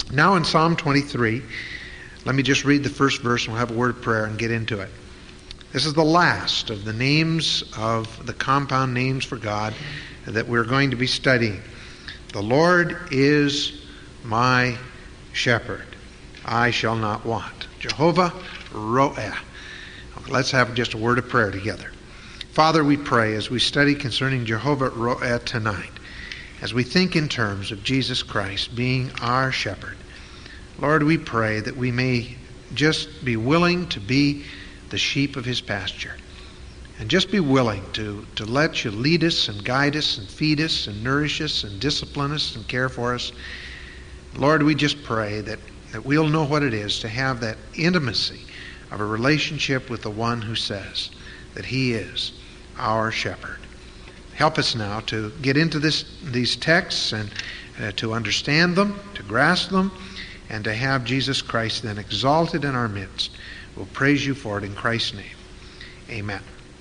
Now in Psalm 23, let me just read the first verse and we'll have a word of prayer and get into it. This is the last of the names of the compound names for God that we're going to be studying. The Lord is my shepherd. I shall not want. Jehovah Roeh. Let's have just a word of prayer together. Father, we pray as we study concerning Jehovah Roeh tonight, as we think in terms of Jesus Christ being our shepherd. Lord, we pray that we may just be willing to be the sheep of his pasture. And just be willing to let you lead us and guide us and feed us and nourish us and discipline us and care for us. Lord, we just pray that we'll know what it is to have that intimacy of a relationship with the one who says that he is our shepherd. Help us now to get into these texts and to understand them, to grasp them, and to have Jesus Christ then exalted in our midst. We'll praise you for it in Christ's name. Amen.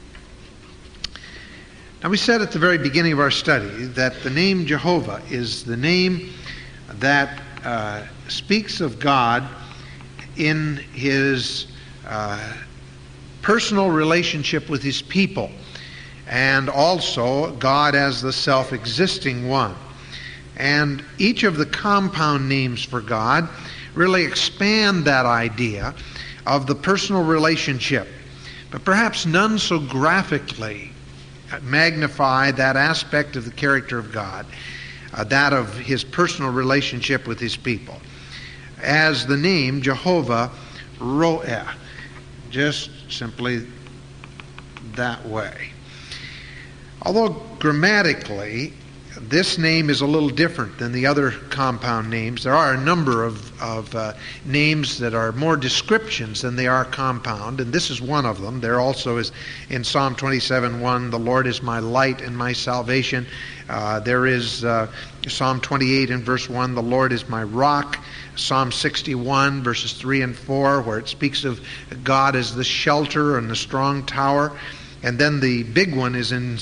Now we said at the very beginning of our study that the name Jehovah is the name that speaks of God in his personal relationship with his people, and also God as the self-existing one. And each of the compound names for God really expand that idea of the personal relationship, but perhaps none so graphically magnify that aspect of the character of God, that of his personal relationship with his people, as the name Jehovah Roeh, just simply that way. Although grammatically this name is a little different than the other compound names, there are a number of names that are more descriptions than they are compound, and this is one of them. There also is in Psalm 27:1, the Lord is my light and my salvation. There is Psalm 28 and verse 1, the Lord is my rock. Psalm 61 verses 3 and 4, where it speaks of God as the shelter and the strong tower. And then the big one is in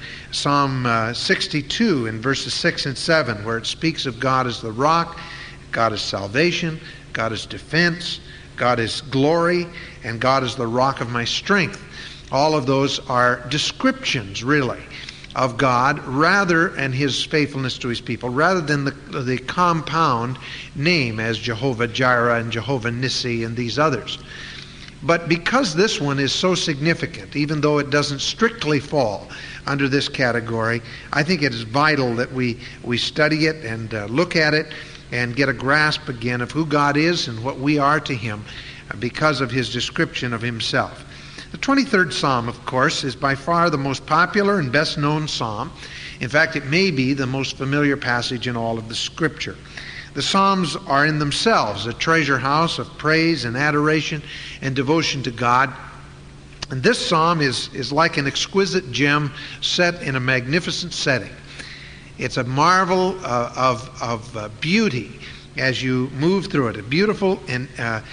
Psalm 62 in verses 6 and 7, where it speaks of God as the rock, God is salvation, God is defense, God is glory, and God is the rock of my strength. All of those are descriptions, really, of God and his faithfulness to his people, rather than the compound name as Jehovah Jireh and Jehovah Nissi and these others. But because this one is so significant, even though it doesn't strictly fall under this category, I think it is vital that we study it and look at it and get a grasp again of who God is and what we are to him because of his description of himself. The 23rd Psalm, of course, is by far the most popular and best known psalm. In fact, it may be the most familiar passage in all of the Scripture. The Psalms are in themselves a treasure house of praise and adoration and devotion to God. And this psalm is like an exquisite gem set in a magnificent setting. It's a marvel of beauty as you move through it. Beautiful and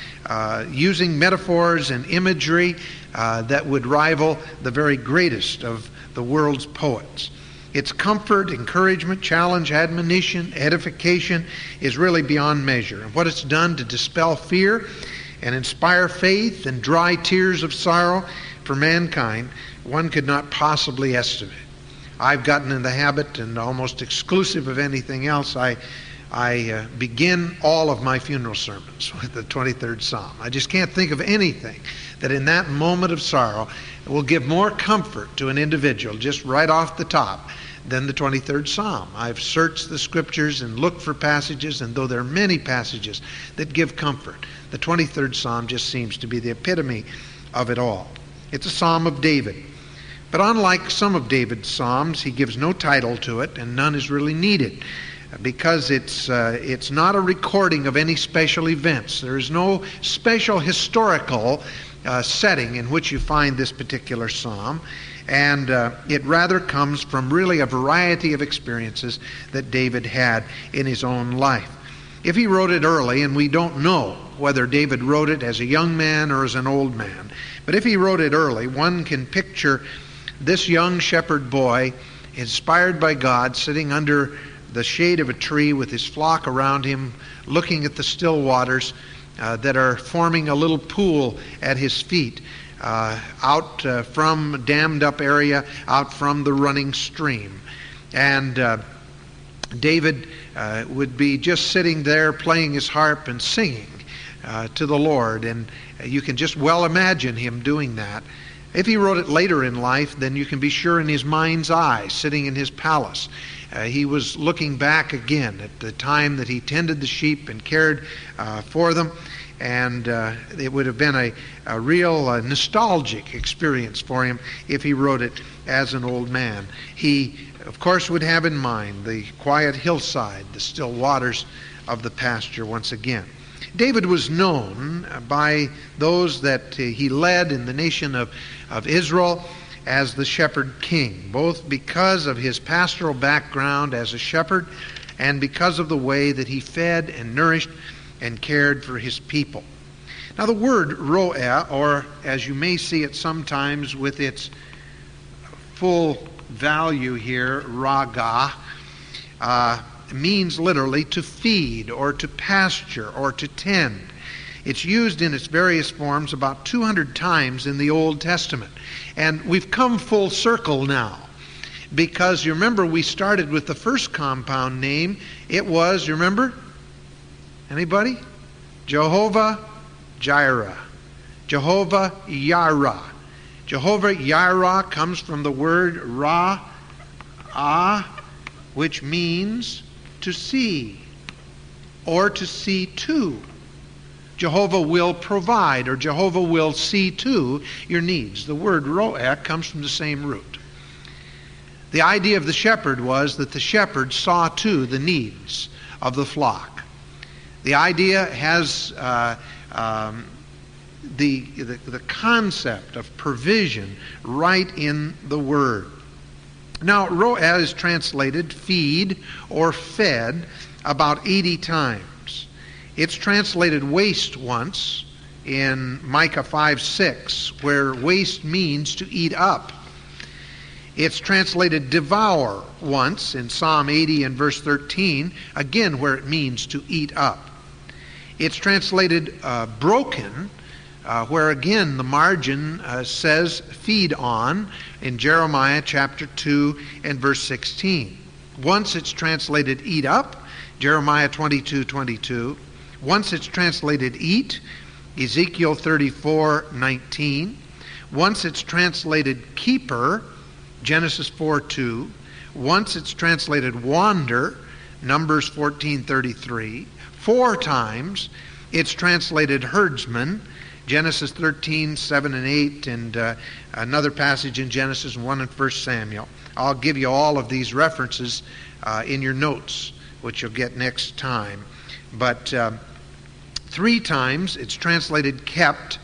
using metaphors and imagery that would rival the very greatest of the world's poets. Its comfort, encouragement, challenge, admonition, edification is really beyond measure. And what it's done to dispel fear and inspire faith and dry tears of sorrow for mankind, one could not possibly estimate. I've gotten in the habit, and almost exclusive of anything else, I begin all of my funeral sermons with the 23rd Psalm. I just can't think of anything that in that moment of sorrow will give more comfort to an individual just right off the top than the 23rd Psalm. I've searched the Scriptures and looked for passages, and though there are many passages that give comfort, the 23rd Psalm just seems to be the epitome of it all. It's a Psalm of David. But unlike some of David's Psalms, he gives no title to it, and none is really needed, because it's not a recording of any special events. There is no special historical setting in which you find this particular psalm, and it rather comes from really a variety of experiences that David had in his own life. If he wrote it early, and we don't know whether David wrote it as a young man or as an old man, but if he wrote it early, one can picture this young shepherd boy, inspired by God, sitting under the shade of a tree with his flock around him, looking at the still waters that are forming a little pool at his feet, out from dammed up area, out from the running stream. And David would be just sitting there playing his harp and singing to the Lord, and you can just well imagine him doing that. If he wrote it later in life, then you can be sure in his mind's eye, sitting in his palace, he was looking back again at the time that he tended the sheep and cared for them, and it would have been a real nostalgic experience for him if he wrote it as an old man. He, of course, would have in mind the quiet hillside, the still waters of the pasture once again. David was known by those that he led in the nation of Israel as the shepherd king, both because of his pastoral background as a shepherd and because of the way that he fed and nourished and cared for his people. Now the word ro'eh, or as you may see it sometimes with its full value here, raga, means literally to feed or to pasture or to tend. It's used in its various forms about 200 times in the Old Testament. And we've come full circle now, because you remember we started with the first compound name. It was, you remember? Anybody? Jehovah Jireh. Jehovah Yireh. Jehovah Yireh comes from the word ra'ah, which means to see or to see to. Jehovah will provide, or Jehovah will see to your needs. The word ro'eh comes from the same root. The idea of the shepherd was that the shepherd saw to the needs of the flock. The idea has the concept of provision right in the word. Now, ro'eh is translated feed or fed about 80 times. It's translated waste once in Micah 5:6, where waste means to eat up. It's translated devour once in Psalm 80 and verse 13, again where it means to eat up. It's translated broken, where again the margin says feed on in Jeremiah chapter 2 and verse 16. Once it's translated eat up, Jeremiah 22:22. Once it's translated eat, Ezekiel 34:19. Once it's translated keeper, Genesis 4:2. Once it's translated wander, Numbers 14:33. 4 times it's translated herdsman, Genesis 13:7 and 8, and another passage in Genesis 1 and 1 Samuel. I'll give you all of these references in your notes, which you'll get next time. But 3 times it's translated kept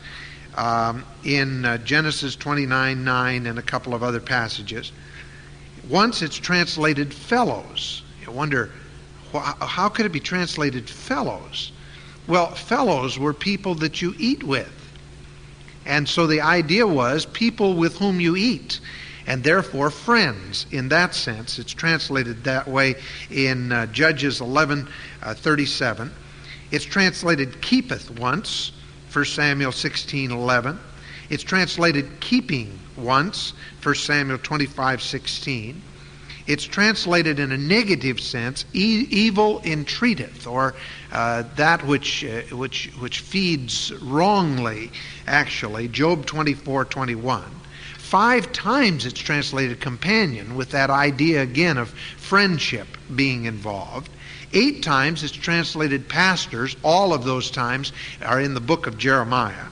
in Genesis 29:9 and a couple of other passages. Once it's translated fellows. You wonder, how could it be translated fellows? Well, fellows were people that you eat with. And so the idea was people with whom you eat, and therefore friends. In that sense, it's translated that way in Judges 11:37. It's translated keepeth once, 1 Samuel 16:11. It's translated keeping once, 1 Samuel 25:16. It's translated in a negative sense, evil entreateth, or that which feeds wrongly, actually, Job 24:21. 5 times it's translated companion, with that idea again of friendship being involved. 8 times it's translated pastors. All of those times are in the book of Jeremiah.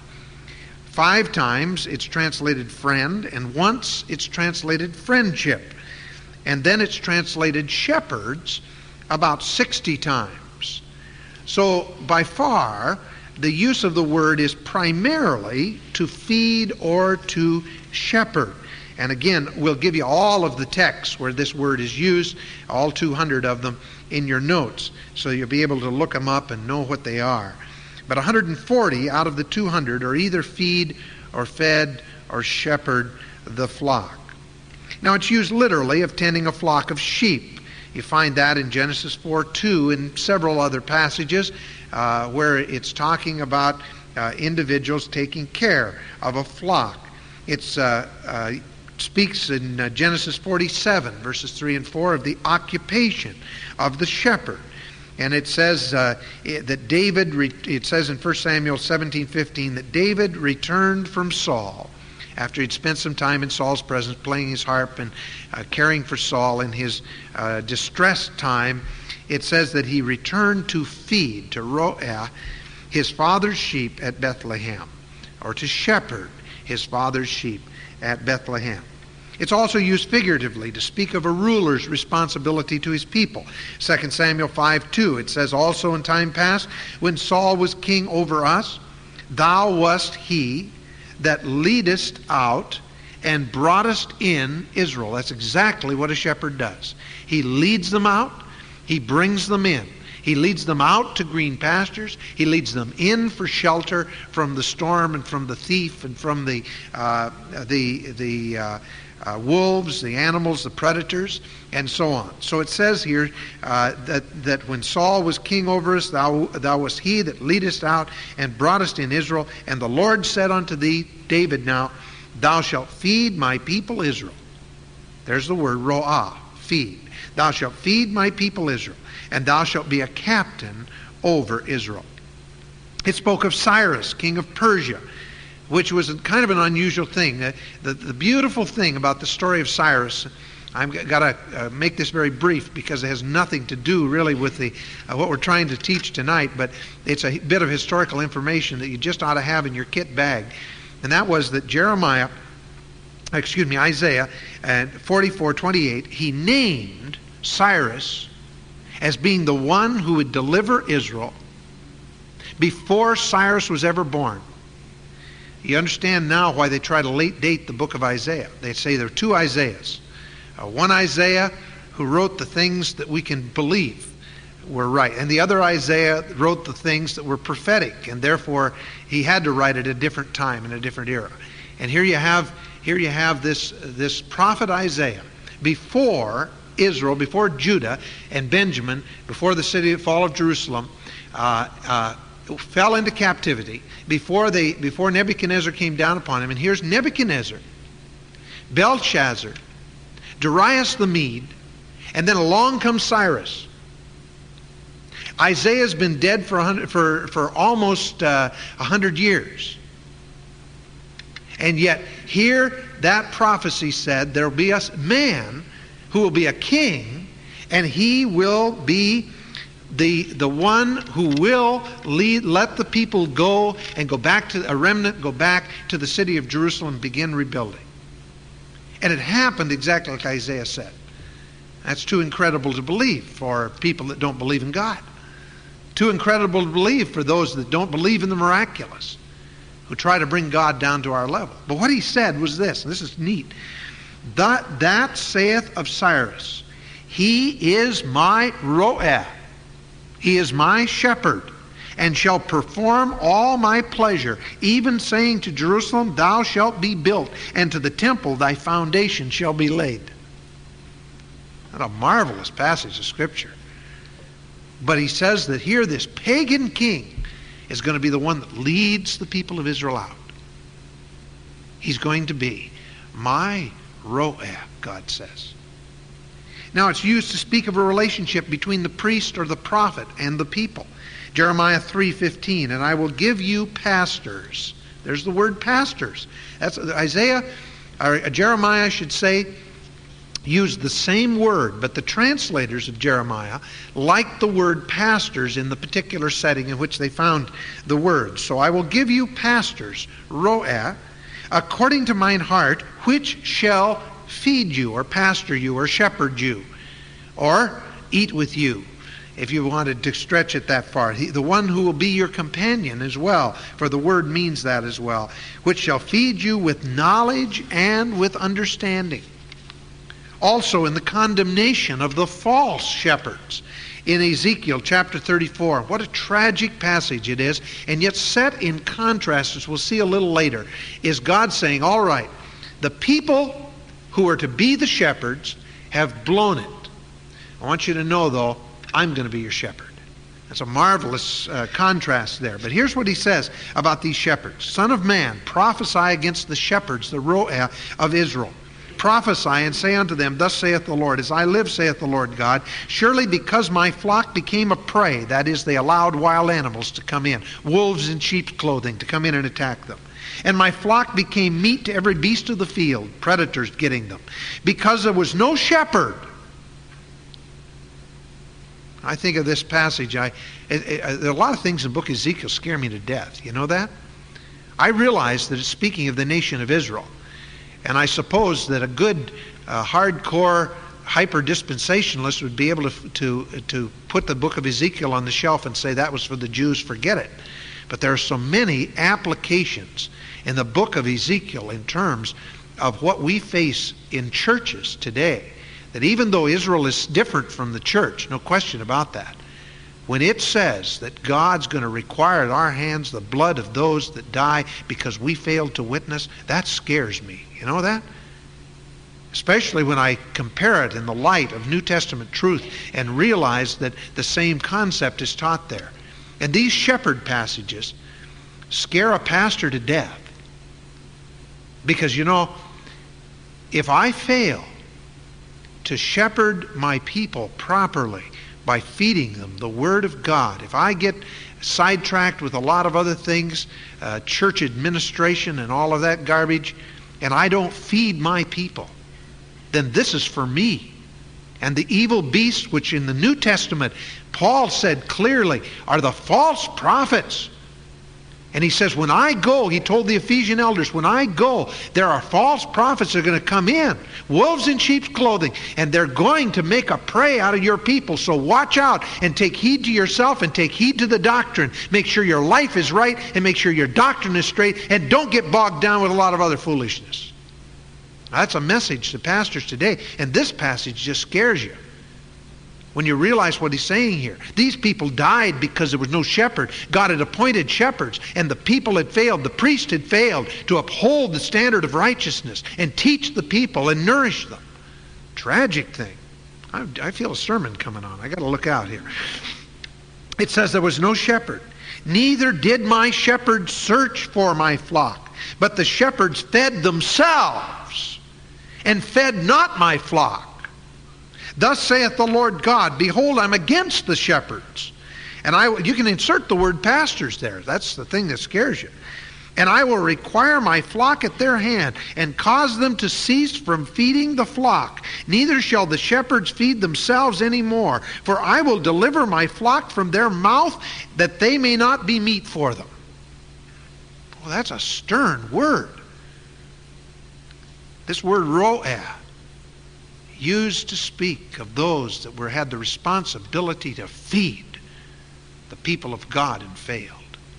5 times it's translated friend, and once it's translated friendship. And then it's translated shepherds about 60 times. So by far, the use of the word is primarily to feed or to shepherd. And again, we'll give you all of the texts where this word is used, all 200 of them, in your notes, so you'll be able to look them up and know what they are. But 140 out of the 200 are either feed or fed or shepherd the flock. Now it's used literally of tending a flock of sheep. You find that in Genesis 4:2 and several other passages where it's talking about individuals taking care of a flock. It speaks in Genesis 47, verses 3 and 4, of the occupation of the shepherd. And it says that David, it says in 1 Samuel 17:15, that David returned from Saul after he'd spent some time in Saul's presence playing his harp and caring for Saul in his distressed time. It says that he returned to feed, to ro'eh, his father's sheep at Bethlehem, or to shepherd his father's sheep at Bethlehem. It's also used figuratively to speak of a ruler's responsibility to his people. 2 Samuel 5:2, it says, also in time past, when Saul was king over us, thou wast he that leadest out and broughtest in Israel. That's exactly what a shepherd does. He leads them out, he brings them in. He leads them out to green pastures. He leads them in for shelter from the storm and from the thief and from the wolves, the animals, the predators, and so on. So it says here that when Saul was king over us, thou wast he that leadest out and broughtest in Israel. And the Lord said unto thee, David now, thou shalt feed my people Israel. There's the word ro'ah, feed. Thou shalt feed my people Israel, and thou shalt be a captain over Israel. It spoke of Cyrus, king of Persia, which was kind of an unusual thing. The beautiful thing about the story of Cyrus, I've got to make this very brief because it has nothing to do really with what we're trying to teach tonight, but it's a bit of historical information that you just ought to have in your kit bag. And that was that Isaiah 44:28, he named Cyrus as being the one who would deliver Israel before Cyrus was ever born. You understand now why they try to late date the book of Isaiah. They say there are two Isaiahs. One Isaiah who wrote the things that we can believe were right, and the other Isaiah wrote the things that were prophetic, and therefore he had to write at a different time in a different era. And here you have this prophet Isaiah before Israel, before Judah and Benjamin, before the fall of Jerusalem fell into captivity, before Nebuchadnezzar came down upon him. And here's Nebuchadnezzar, Belshazzar, Darius the Mede, and then along comes Cyrus. Isaiah's been dead for almost 100 years. And yet here that prophecy said there will be a man who will be a king, and he will be the one who will let the people go and go back to a remnant, go back to the city of Jerusalem and begin rebuilding. And it happened exactly like Isaiah said. That's too incredible to believe for people that don't believe in God. Too incredible to believe for those that don't believe in the miraculous, who try to bring God down to our level. But what he said was this, and this is neat. That saith of Cyrus, he is my ro'eh, he is my shepherd, and shall perform all my pleasure, even saying to Jerusalem, thou shalt be built, and to the temple thy foundation shall be laid. What a marvelous passage of Scripture. But he says that here this pagan king is going to be the one that leads the people of Israel out. He's going to be my ro'eh, God says. Now it's used to speak of a relationship between the priest or the prophet and the people. Jeremiah 3:15, and I will give you pastors. There's the word pastors. That's Jeremiah should say, used the same word, but the translators of Jeremiah liked the word pastors in the particular setting in which they found the word. So I will give you pastors, ro'eh, according to mine heart, which shall feed you, or pastor you, or shepherd you, or eat with you, if you wanted to stretch it that far. The one who will be your companion as well, for the word means that as well, which shall feed you with knowledge and with understanding. Also in the condemnation of the false shepherds in Ezekiel chapter 34. What a tragic passage it is, and yet set in contrast, as we'll see a little later, is God saying, all right, the people who are to be the shepherds have blown it. I want you to know, though, I'm going to be your shepherd. That's a marvelous contrast there. But here's what he says about these shepherds. Son of man, prophesy against the shepherds, the Ro'eh of Israel. Prophesy and say unto them, thus saith the Lord, as I live, saith the Lord God, surely because my flock became a prey, that is, they allowed wild animals to come in, wolves in sheep's clothing to come in and attack them. And my flock became meat to every beast of the field, predators getting them, because there was no shepherd. I think of this passage, there are a lot of things in the book of Ezekiel scare me to death. You know that? I realize that it's speaking of the nation of Israel. And I suppose that a good hardcore hyper-dispensationalist would be able to put the book of Ezekiel on the shelf and say that was for the Jews, forget it. But there are so many applications in the book of Ezekiel in terms of what we face in churches today, that even though Israel is different from the church, no question about that, when it says that God's going to require at our hands the blood of those that die because we failed to witness, that scares me. You know that? Especially when I compare it in the light of New Testament truth and realize that the same concept is taught there. And these shepherd passages scare a pastor to death. Because, you know, if I fail to shepherd my people properly by feeding them the Word of God, if I get sidetracked with a lot of other things, church administration and all of that garbage, and I don't feed my people, then this is for me. And the evil beasts, which in the New Testament, Paul said clearly, are the false prophets. And he says, when I go, he told the Ephesian elders, when I go, there are false prophets that are going to come in, wolves in sheep's clothing, and they're going to make a prey out of your people. So watch out and take heed to yourself and take heed to the doctrine. Make sure your life is right and make sure your doctrine is straight, and don't get bogged down with a lot of other foolishness. That's a message to pastors today, and this passage just scares you when you realize what he's saying here. These people died because there was no shepherd. God had appointed shepherds, and the people had failed. The priest had failed to uphold the standard of righteousness and teach the people and nourish them. Tragic thing. I feel a sermon coming on. I got to look out here. It says there was no shepherd. Neither did my shepherds search for my flock, but the shepherds fed themselves and fed not my flock. Thus saith the Lord God, behold, I'm against the shepherds. And you can insert the word pastors there. That's the thing that scares you. And I will require my flock at their hand, and cause them to cease from feeding the flock. Neither shall the shepherds feed themselves any more. For I will deliver my flock from their mouth, that they may not be meat for them. Well, that's a stern word. This word ro'eh, used to speak of those that had the responsibility to feed the people of God and failed.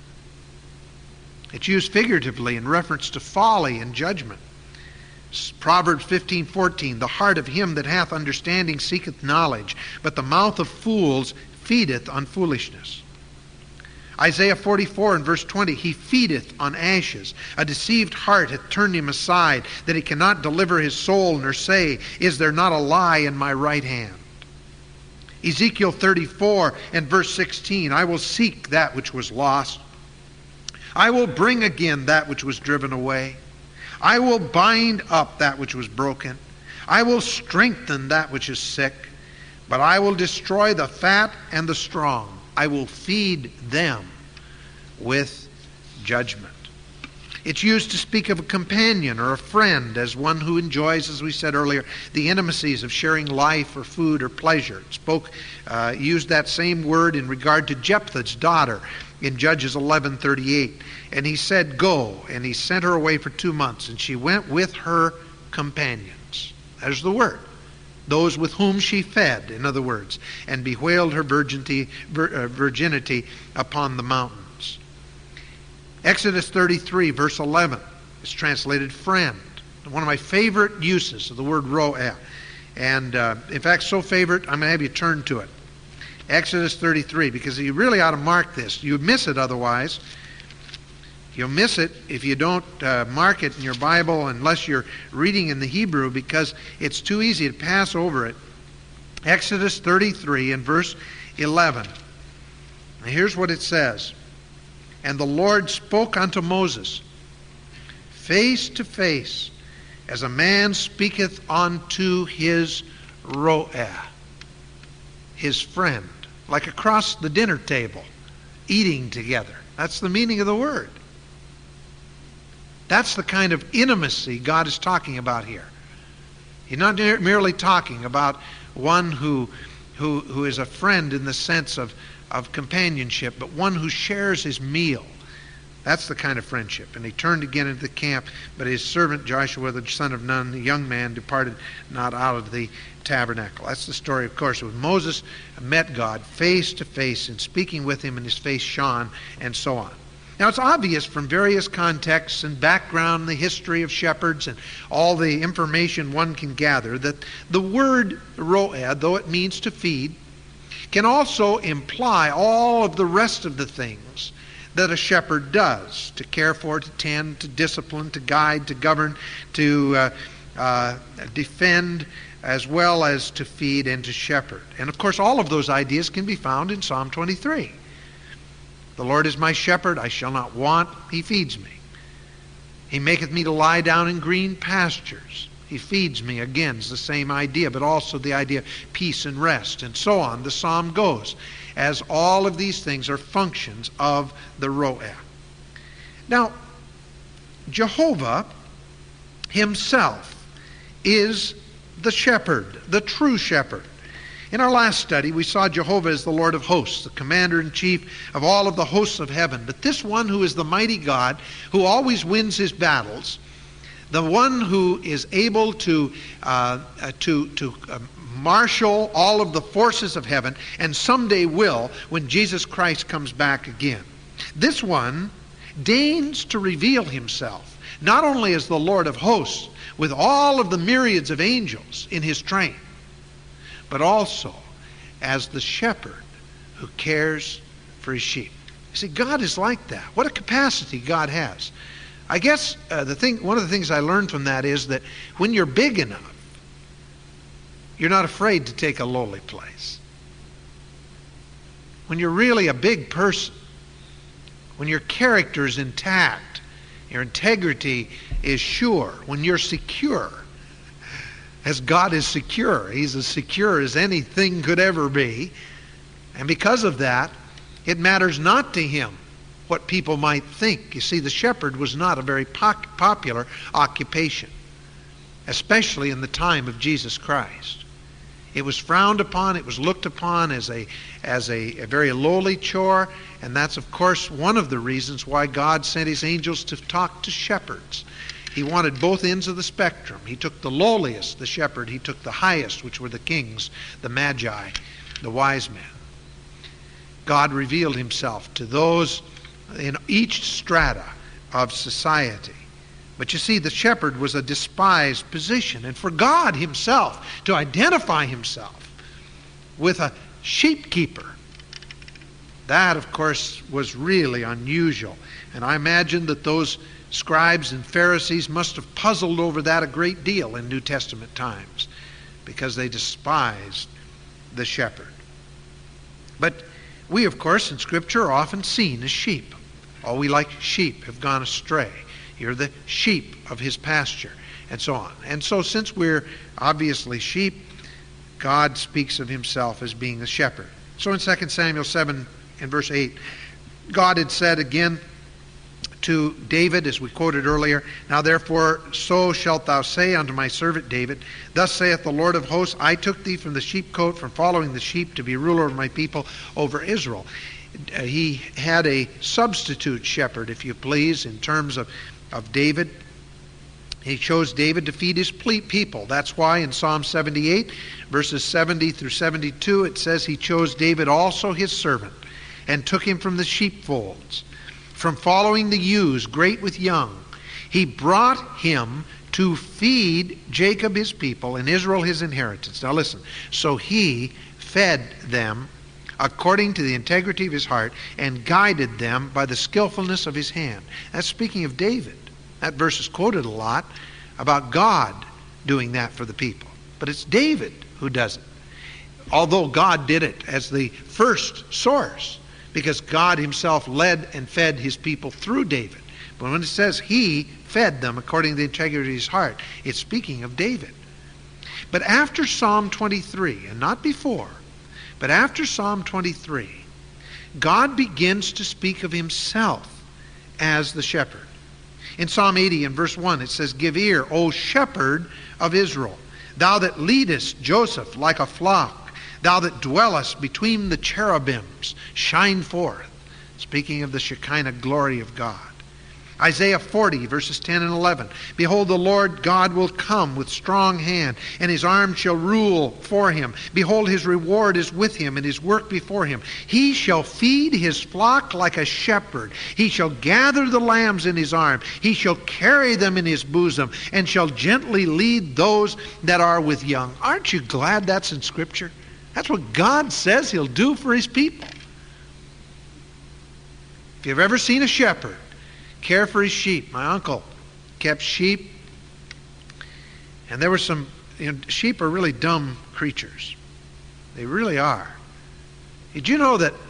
It's used figuratively in reference to folly and judgment. Proverbs 15:14, the heart of him that hath understanding seeketh knowledge, but the mouth of fools feedeth on foolishness. Isaiah 44 and verse 20, he feedeth on ashes. A deceived heart hath turned him aside, that he cannot deliver his soul, nor say, is there not a lie in my right hand? Ezekiel 34 and verse 16, I will seek that which was lost. I will bring again that which was driven away. I will bind up that which was broken. I will strengthen that which is sick. But I will destroy the fat and the strong. I will feed them with judgment. It's used to speak of a companion or a friend as one who enjoys, as we said earlier, the intimacies of sharing life or food or pleasure. It used that same word in regard to Jephthah's daughter in Judges 11:38. And he said, go, and he sent her away for 2 months, and she went with her companions. There's the word. Those with whom she fed, in other words, and bewailed her virginity upon the mountains. Exodus 33, verse 11, is translated friend. One of my favorite uses of the word ro'eh. And in fact, so favorite, I'm going to have you turn to it. Exodus 33, because you really ought to mark this. You miss it otherwise. You'll miss it if you don't mark it in your Bible unless you're reading in the Hebrew, because it's too easy to pass over it Exodus 33 and verse 11. And here's what it says. And the Lord spoke unto Moses face to face, as a man speaketh unto his ro'eh, his friend, like across the dinner table, eating together. That's the meaning of the word. That's the kind of intimacy God is talking about here. He's not merely talking about one who is a friend in the sense of companionship, but one who shares his meal. That's the kind of friendship. And he turned again into the camp, but his servant Joshua, the son of Nun, the young man, departed not out of the tabernacle. That's the story, of course, when Moses met God face to face and speaking with him, and his face shone, and so on. Now, it's obvious from various contexts and background, the history of shepherds and all the information one can gather, that the word ro'eh, though it means to feed, can also imply all of the rest of the things that a shepherd does: to care for, to tend, to discipline, to guide, to govern, to defend, as well as to feed and to shepherd. And of course, all of those ideas can be found in Psalm 23. The Lord is my shepherd, I shall not want. He feeds me. He maketh me to lie down in green pastures. He feeds me. Again, it's the same idea, but also the idea of peace and rest, and so on. The psalm goes, as all of these things are functions of the ro'eh. Now, Jehovah himself is the shepherd, the true shepherd. In our last study, we saw Jehovah as the Lord of hosts, the commander-in-chief of all of the hosts of heaven. But this one who is the mighty God, who always wins his battles, the one who is able to marshal all of the forces of heaven, and someday will when Jesus Christ comes back again. This one deigns to reveal himself, not only as the Lord of hosts, with all of the myriads of angels in his train, but also as the shepherd who cares for his sheep. You see, God is like that. What a capacity God has. I guess one of the things I learned from that is that when you're big enough, you're not afraid to take a lowly place. When you're really a big person, when your character is intact, your integrity is sure, when you're secure, as God is secure. He's as secure as anything could ever be. And because of that, it matters not to him what people might think. You see, the shepherd was not a very popular occupation, especially in the time of Jesus Christ. It was frowned upon, it was looked upon as a very lowly chore, and that's, of course, one of the reasons why God sent his angels to talk to shepherds. He wanted both ends of the spectrum. He took the lowliest, the shepherd. He took the highest, which were the kings, the magi, the wise men. God revealed himself to those in each strata of society. But you see, the shepherd was a despised position. And for God himself to identify himself with a sheep keeper, that, of course, was really unusual. And I imagine that those scribes and Pharisees must have puzzled over that a great deal in New Testament times, because they despised the shepherd. But we, of course, in Scripture are often seen as sheep. All we like sheep have gone astray. You're the sheep of his pasture, and so on. And so since we're obviously sheep, God speaks of himself as being the shepherd. So in 2 Samuel 7 and verse 8, God had said again to David, as we quoted earlier, now therefore so shalt thou say unto my servant David, thus saith the Lord of hosts, I took thee from the sheepcote, from following the sheep, to be ruler of my people over Israel. He had a substitute shepherd, if you please, in terms of David. He chose David to feed his people. That's why in Psalm 78, verses 70 through 72, it says he chose David also his servant, and took him from the sheepfolds, from following the ewes, great with young. He brought him to feed Jacob his people and Israel his inheritance. Now listen, so he fed them according to the integrity of his heart and guided them by the skillfulness of his hand. That's speaking of David. That verse is quoted a lot about God doing that for the people. But it's David who does it. although God did it as the first source, because God himself led and fed his people through David. But when it says he fed them according to the integrity of his heart, it's speaking of David. But after Psalm 23, and not before, but after Psalm 23, God begins to speak of himself as the shepherd. In Psalm 80 and verse 1 it says, "Give ear, O shepherd of Israel, thou that leadest Joseph like a flock, thou that dwellest between the cherubims, shine forth." Speaking of the Shekinah glory of God. Isaiah 40 verses 10 and 11. "Behold, the Lord God will come with strong hand, and his arm shall rule for him. Behold, his reward is with him, and his work before him. He shall feed his flock like a shepherd. He shall gather the lambs in his arm. He shall carry them in his bosom, and shall gently lead those that are with young." Aren't you glad that's in Scripture? That's what God says he'll do for his people. If you've ever seen a shepherd care for his sheep, my uncle kept sheep, and there were some, sheep are really dumb creatures. They really are. Did you know that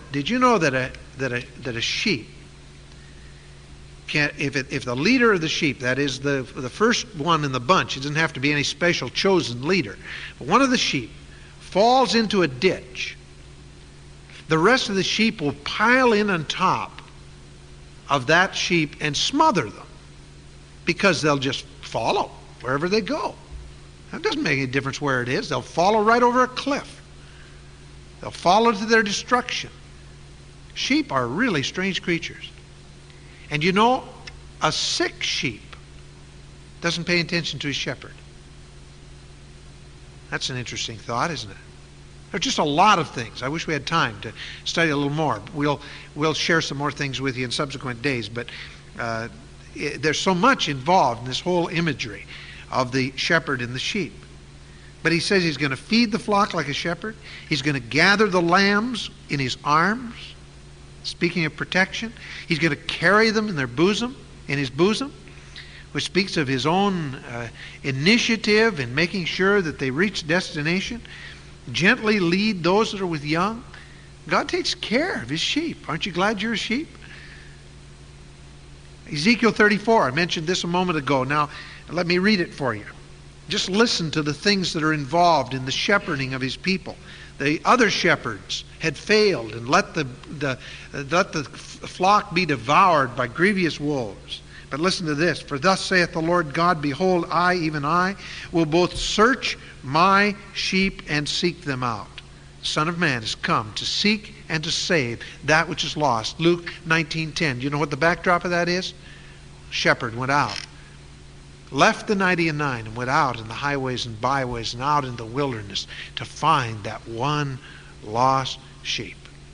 a sheep can, if the leader of the sheep, that is the first one in the bunch, it doesn't have to be any special chosen leader, but one of the sheep falls into a ditch, the rest of the sheep will pile in on top of that sheep and smother them, because they'll just follow wherever they go. It doesn't make any difference where it is. They'll follow right over a cliff. They'll follow to their destruction. Sheep are really strange creatures. And you know, a sick sheep doesn't pay attention to his shepherd. That's an interesting thought, isn't it? There's just a lot of things. I wish we had time to study a little more. We'll share some more things with you in subsequent days, but there's so much involved in this whole imagery of the shepherd and the sheep. But he says he's going to feed the flock like a shepherd. He's going to gather the lambs in his arms, speaking of protection. He's going to carry them in his bosom, which speaks of his own initiative in making sure that they reach destination. Gently lead those that are with young. God takes care of his sheep. Aren't you glad you're a sheep? Ezekiel 34, I mentioned this a moment ago. Now, let me read it for you. Just listen to the things that are involved in the shepherding of his people. The other shepherds had failed and let the flock be devoured by grievous wolves. But listen to this. "For thus saith the Lord God, behold, I, even I, will both search my sheep and seek them out. The Son of Man has come to seek and to save that which is lost." Luke 19:10. Do you know what the backdrop of that is? Shepherd went out, left the 99 and went out in the highways and byways and out in the wilderness to find that one lost sheep.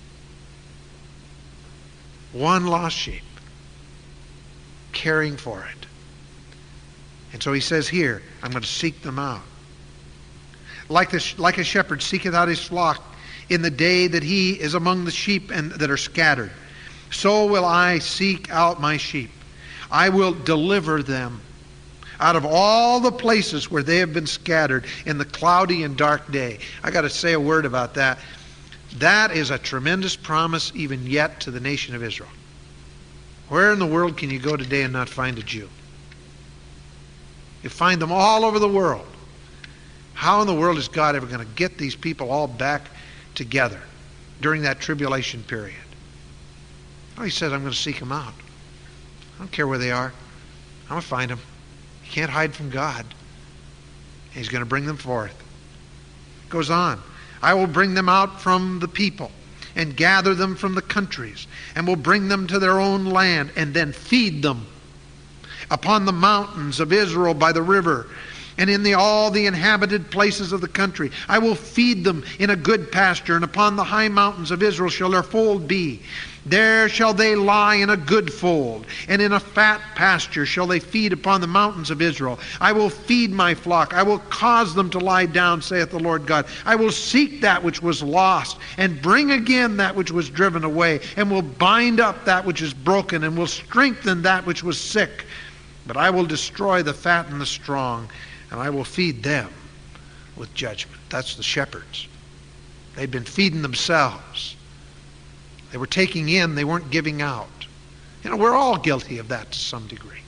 One lost sheep. Caring for it. And so he says here, I'm going to seek them out. Like a shepherd seeketh out his flock in the day that he is among the sheep and that are scattered, so will I seek out my sheep. I will deliver them out of all the places where they have been scattered in the cloudy and dark day. I got to say a word about that. That is a tremendous promise even yet to the nation of Israel. Where in the world can you go today and not find a Jew? You find them all over the world. How in the world is God ever going to get these people all back together during that tribulation period? Oh, he says, I'm going to seek them out. I don't care where they are. I'm going to find them. You can't hide from God. And he's going to bring them forth. It goes on. I will bring them out from the people and gather them from the countries, and will bring them to their own land, and then feed them upon the mountains of Israel by the river, and in all the inhabited places of the country. I will feed them in a good pasture, and upon the high mountains of Israel shall their fold be. There shall they lie in a good fold, and in a fat pasture shall they feed upon the mountains of Israel. I will feed my flock. I will cause them to lie down, saith the Lord God. I will seek that which was lost, and bring again that which was driven away, and will bind up that which is broken, and will strengthen that which was sick. But I will destroy the fat and the strong, and I will feed them with judgment. That's the shepherds. They'd been feeding themselves. They were taking in, they weren't giving out. We're all guilty of that to some degree.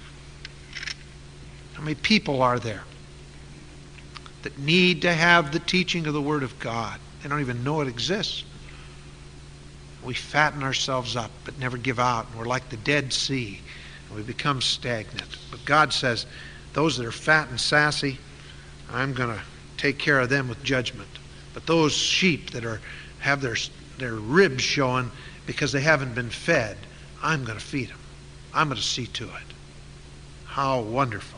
How many people are there that need to have the teaching of the Word of God? They don't even know it exists. We fatten ourselves up but never give out, and we're like the Dead Sea, and we become stagnant. But God says, those that are fat and sassy, I'm going to take care of them with judgment. But those sheep that have their ribs showing because they haven't been fed, I'm going to feed them. I'm going to see to it. How wonderful.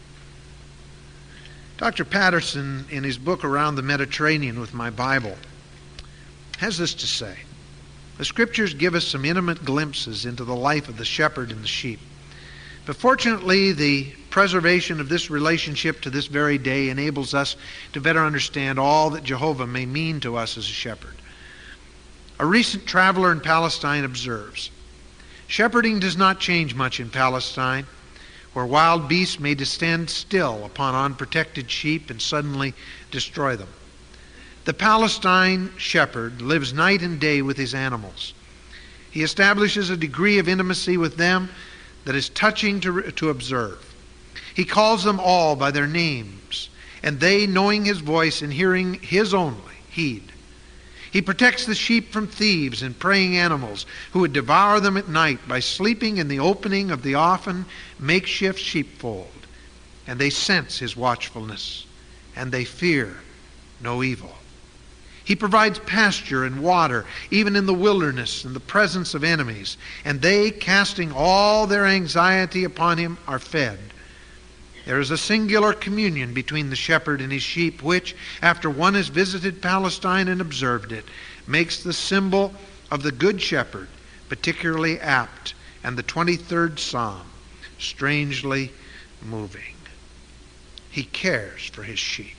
Dr. Patterson, in his book Around the Mediterranean with My Bible, has this to say. The Scriptures give us some intimate glimpses into the life of the shepherd and the sheep. But fortunately, the preservation of this relationship to this very day enables us to better understand all that Jehovah may mean to us as a shepherd. A recent traveler in Palestine observes, shepherding does not change much in Palestine, where wild beasts may stand still upon unprotected sheep and suddenly destroy them. The Palestine shepherd lives night and day with his animals. He establishes a degree of intimacy with them that is touching to observe. He calls them all by their names, and they, knowing his voice and hearing his only, heed. He protects the sheep from thieves and preying animals who would devour them at night by sleeping in the opening of the often makeshift sheepfold. And they sense his watchfulness, and they fear no evil. He provides pasture and water, even in the wilderness, in the presence of enemies. And they, casting all their anxiety upon him, are fed. There is a singular communion between the shepherd and his sheep, which, after one has visited Palestine and observed it, makes the symbol of the Good Shepherd particularly apt, and the 23rd Psalm strangely moving. He cares for his sheep.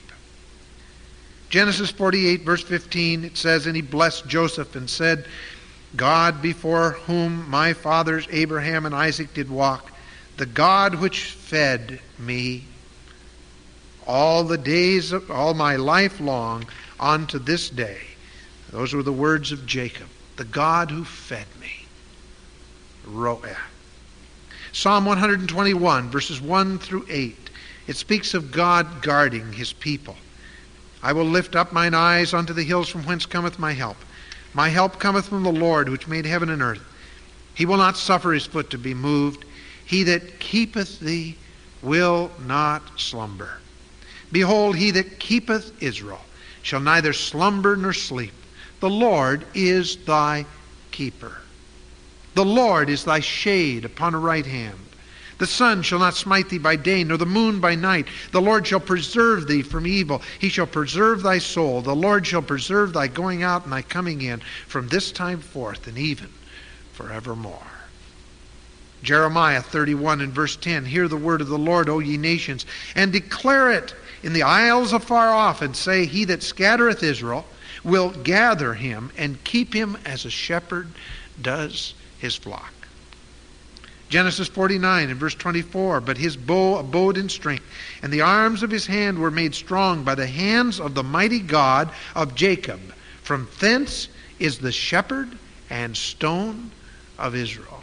Genesis 48, verse 15, it says, and he blessed Joseph and said, God before whom my fathers Abraham and Isaac did walk, the God which fed me all the days of all my life long unto this day. Those were the words of Jacob, the God who fed me. Roeh. Psalm 121, verses 1 through 8. It speaks of God guarding his people. I will lift up mine eyes unto the hills from whence cometh my help. My help cometh from the Lord, which made heaven and earth. He will not suffer his foot to be moved. He that keepeth thee will not slumber. Behold, he that keepeth Israel shall neither slumber nor sleep. The Lord is thy keeper. The Lord is thy shade upon the right hand. The sun shall not smite thee by day, nor the moon by night. The Lord shall preserve thee from evil. He shall preserve thy soul. The Lord shall preserve thy going out and thy coming in from this time forth and even forevermore. Jeremiah 31 and verse 10, hear the word of the Lord, O ye nations, and declare it in the isles afar off, and say, he that scattereth Israel will gather him and keep him as a shepherd does his flock. Genesis 49 and verse 24, but his bow abode in strength, and the arms of his hand were made strong by the hands of the mighty God of Jacob. From thence is the shepherd and stone of Israel.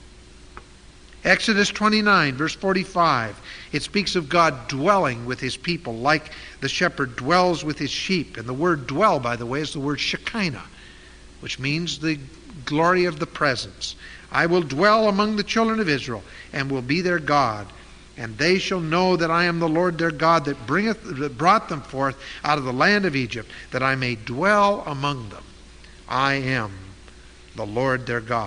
Exodus 29, verse 45, it speaks of God dwelling with his people like the shepherd dwells with his sheep. And the word dwell, by the way, is the word Shekinah, which means the glory of the presence. I will dwell among the children of Israel, and will be their God. And they shall know that I am the Lord their God, that brought them forth out of the land of Egypt, that I may dwell among them. I am the Lord their God.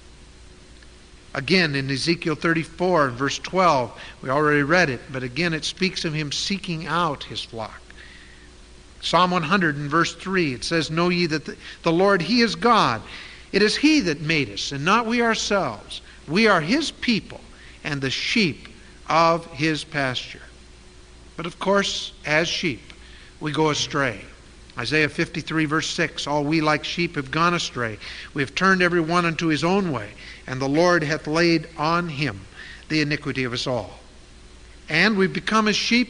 Again, in Ezekiel 34, verse 12, we already read it, but again it speaks of him seeking out his flock. Psalm 100 and verse 3, it says, know ye that the Lord, he is God. It is he that made us, and not we ourselves. We are his people, and the sheep of his pasture. But of course, as sheep, we go astray. Isaiah 53 verse 6, all we like sheep have gone astray. We have turned every one unto his own way, and the Lord hath laid on him the iniquity of us all. And we've become as sheep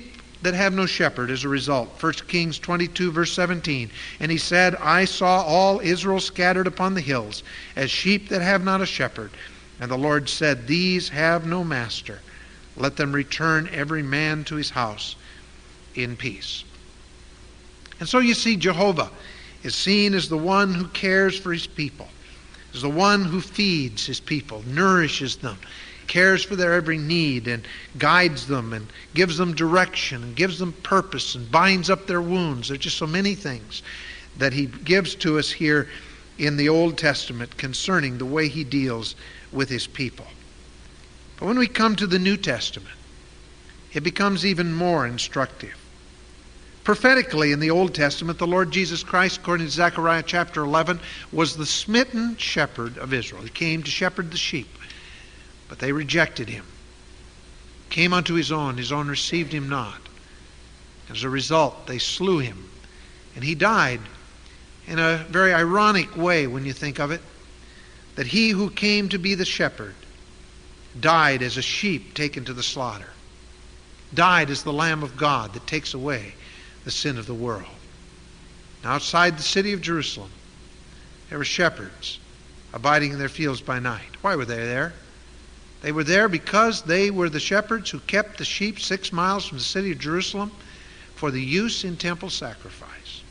that have no shepherd as a result. 1 Kings 22, verse 17. And he said, I saw all Israel scattered upon the hills, as sheep that have not a shepherd. And the Lord said, these have no master. Let them return every man to his house in peace. And so you see, Jehovah is seen as the one who cares for his people, as the one who feeds his people, nourishes them, cares for their every need, and guides them, and gives them direction, and gives them purpose, and binds up their wounds. There's just so many things that he gives to us here in the Old Testament concerning the way he deals with his people. But when we come to the New Testament, it becomes even more instructive. Prophetically, in the Old Testament, the Lord Jesus Christ, according to Zechariah chapter 11, was the smitten shepherd of Israel. He came to shepherd the sheep, but they rejected him. Came unto his own received him not. As a result, they slew him, and he died in a very ironic way when you think of it, that he who came to be the shepherd died as a sheep taken to the slaughter, died as the Lamb of God that takes away the sin of the world. Now, outside the city of Jerusalem, there were shepherds abiding in their fields by night. Why were they there? They were there because they were the shepherds who kept the sheep 6 miles from the city of Jerusalem for the use in temple sacrifice.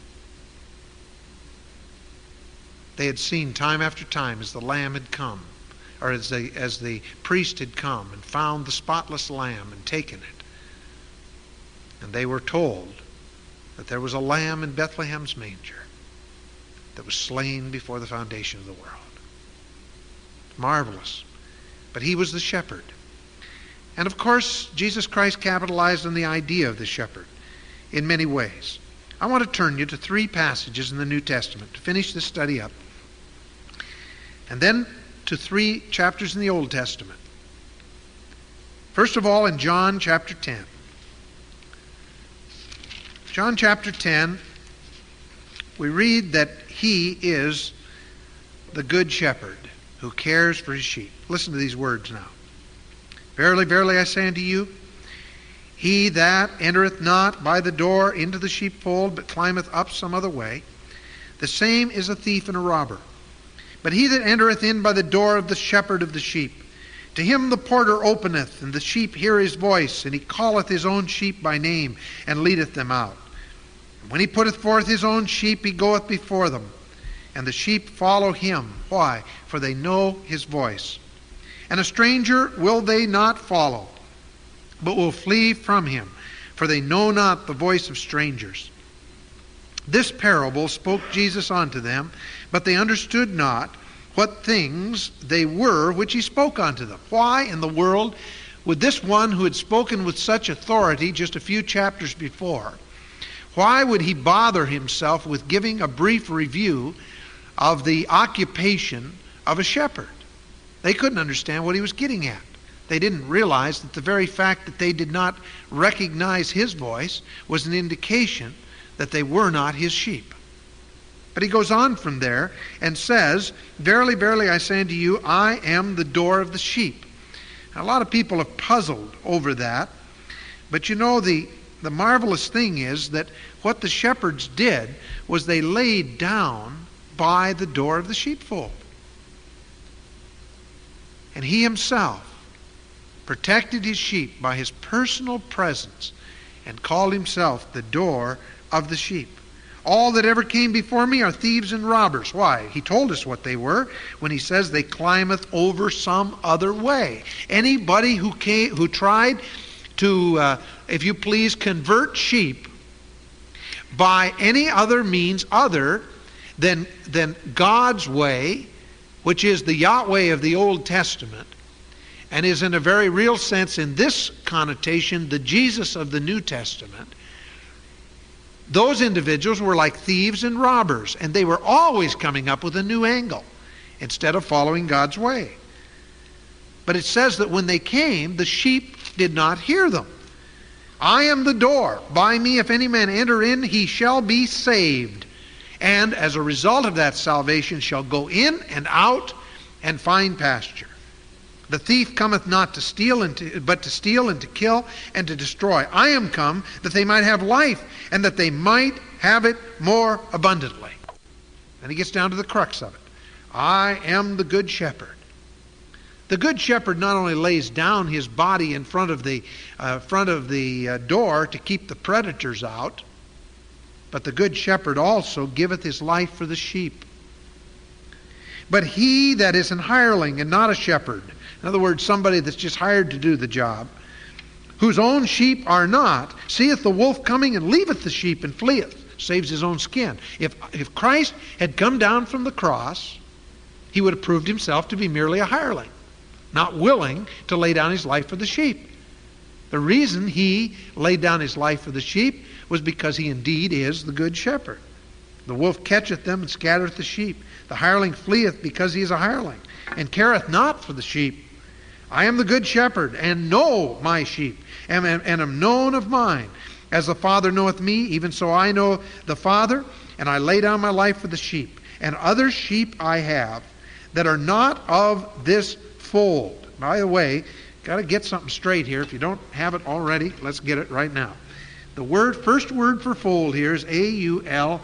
They had seen time after time as the lamb had come, or as the priest had come and found the spotless lamb and taken it. And they were told that there was a lamb in Bethlehem's manger that was slain before the foundation of the world. Marvelous. But he was the shepherd. And of course, Jesus Christ capitalized on the idea of the shepherd in many ways. I want to turn you to 3 passages in the New Testament to finish this study up. And then to 3 chapters in the Old Testament. First of all, in John chapter 10. John chapter 10, we read that he is the good shepherd who cares for his sheep. Listen to these words now. Verily, verily, I say unto you, he that entereth not by the door into the sheepfold, but climbeth up some other way, the same is a thief and a robber. But he that entereth in by the door of the shepherd of the sheep, to him the porter openeth, and the sheep hear his voice, and he calleth his own sheep by name, and leadeth them out. And when he putteth forth his own sheep, he goeth before them, and the sheep follow him. Why? For they know his voice. And a stranger will they not follow, but will flee from him, for they know not the voice of strangers. This parable spoke Jesus unto them, but they understood not what things they were which he spoke unto them. Why in the world would this one who had spoken with such authority just a few chapters before, why would he bother himself with giving a brief review of the occupation of a shepherd? They couldn't understand what he was getting at. They didn't realize that the very fact that they did not recognize his voice was an indication that they were not his sheep. But he goes on from there and says, verily, verily, I say unto you, I am the door of the sheep. Now, a lot of people have puzzled over that. But you know, the marvelous thing is that what the shepherds did was they laid down by the door of the sheepfold. And he himself protected his sheep by his personal presence and called himself the door of the sheep. All that ever came before me are thieves and robbers. Why? He told us what they were when he says they climbeth over some other way. Anybody who tried to, if you please, convert sheep by any other means other than God's way, which is the Yahweh of the Old Testament, and is in a very real sense in this connotation the Jesus of the New Testament, those individuals were like thieves and robbers, and they were always coming up with a new angle instead of following God's way. But it says that when they came, the sheep did not hear them. I am the door. By me, if any man enter in, he shall be saved. And as a result of that salvation shall go in and out and find pasture. The thief cometh not to steal, but to steal and to kill and to destroy. I am come that they might have life, and that they might have it more abundantly. And he gets down to the crux of it. I am the good shepherd. The good shepherd not only lays down his body in front of the door to keep the predators out, but the good shepherd also giveth his life for the sheep. But he that is an hireling and not a shepherd, in other words, somebody that's just hired to do the job, whose own sheep are not, seeth the wolf coming and leaveth the sheep and fleeth, saves his own skin. If Christ had come down from the cross, he would have proved himself to be merely a hireling, not willing to lay down his life for the sheep. The reason he laid down his life for the sheep was because he indeed is the good shepherd. The wolf catcheth them and scattereth the sheep. The hireling fleeth because he is a hireling, and careth not for the sheep. I am the good shepherd, and know my sheep, and am known of mine. As the Father knoweth me, even so I know the Father, and I lay down my life for the sheep. And other sheep I have, that are not of this fold. By the way, got to get something straight here. If you don't have it already, let's get it right now. The first word for fold here is A-U-L-E-S.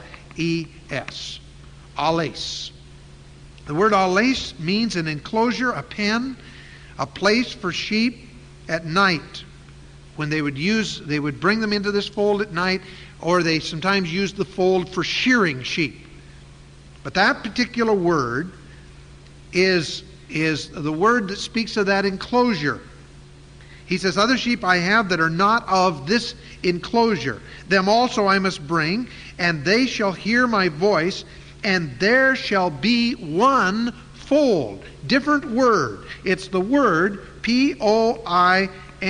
Ales. The word ales means an enclosure, a pen, a place for sheep at night. When they would bring them into this fold at night, or they sometimes used the fold for shearing sheep. But that particular word is the word that speaks of that enclosure. He says, other sheep I have that are not of this enclosure. Them also I must bring, and they shall hear my voice, and there shall be one fold. Different word. It's the word Poimne.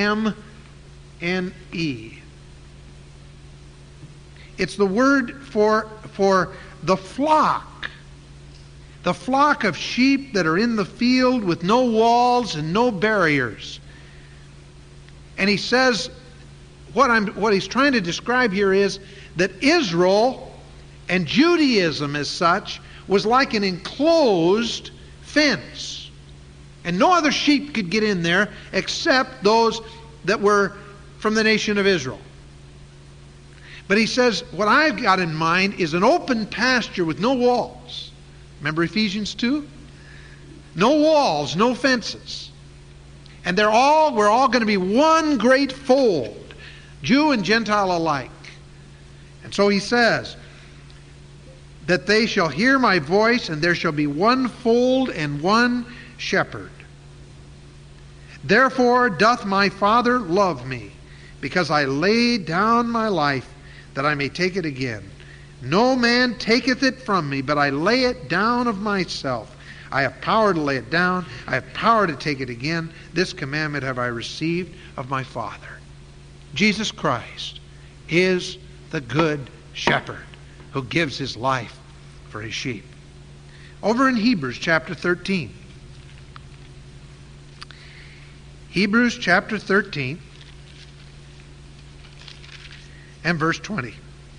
It's the word for the flock. The flock of sheep that are in the field with no walls and no barriers. And he says, what he's trying to describe here is that Israel and Judaism as such was like an enclosed fence. And no other sheep could get in there except those that were from the nation of Israel. But he says, what I've got in mind is an open pasture with no walls. Remember Ephesians 2? No walls, no fences. And we're all going to be one great fold, Jew and Gentile alike. And so he says, that they shall hear my voice, and there shall be one fold and one shepherd. Therefore doth my Father love me, because I lay down my life, that I may take it again. No man taketh it from me, but I lay it down of myself. I have power to lay it down. I have power to take it again. This commandment have I received of my Father. Jesus Christ is the good shepherd who gives his life for his sheep. Over in Hebrews chapter 13. Hebrews chapter 13 and verse 20.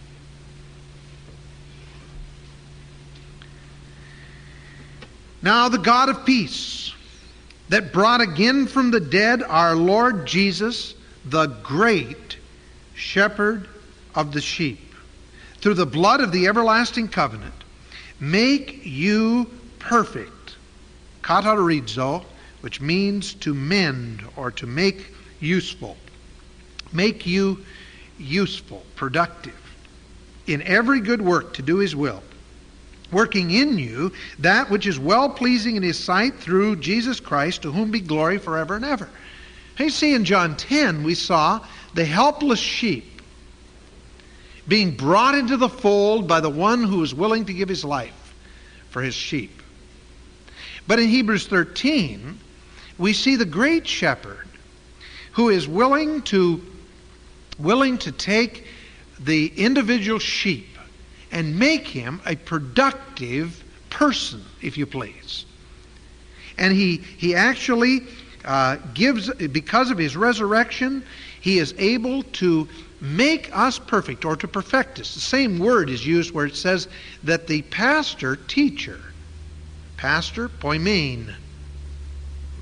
Now the God of peace, that brought again from the dead our Lord Jesus, the great shepherd of the sheep, through the blood of the everlasting covenant, make you perfect. Katarrizo, which means to mend or to make useful. Make you useful, productive, in every good work to do his will, working in you that which is well-pleasing in his sight through Jesus Christ, to whom be glory forever and ever. You see, in John 10, we saw the helpless sheep being brought into the fold by the one who is willing to give his life for his sheep. But in Hebrews 13, we see the great shepherd who is willing to take the individual sheep and make him a productive person, if you please. And he actually gives, because of his resurrection, he is able to make us perfect, or to perfect us. The same word is used where it says that the pastor, poimen, the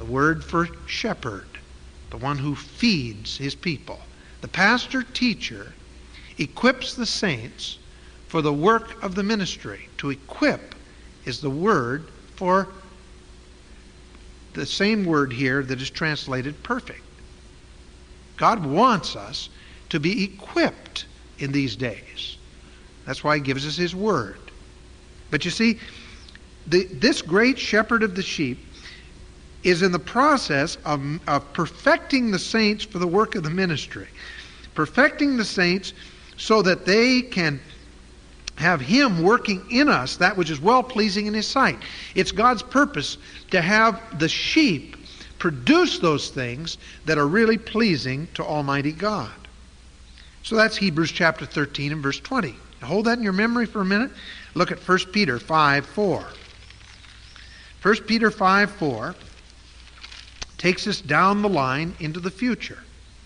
the word for shepherd, the one who feeds his people. The pastor teacher equips the saints for the work of the ministry. To equip is the word for the same word here that is translated perfect. God wants us to be equipped in these days. That's why he gives us his word. But you see, this great shepherd of the sheep is in the process of perfecting the saints for the work of the ministry. Perfecting the saints so that they can have him working in us that which is well-pleasing in his sight. It's God's purpose to have the sheep produce those things that are really pleasing to Almighty God. So that's Hebrews chapter 13 and verse 20. Now hold that in your memory for a minute. Look at 1 Peter 5:4. 1 Peter 5:4 takes us down the line into the future.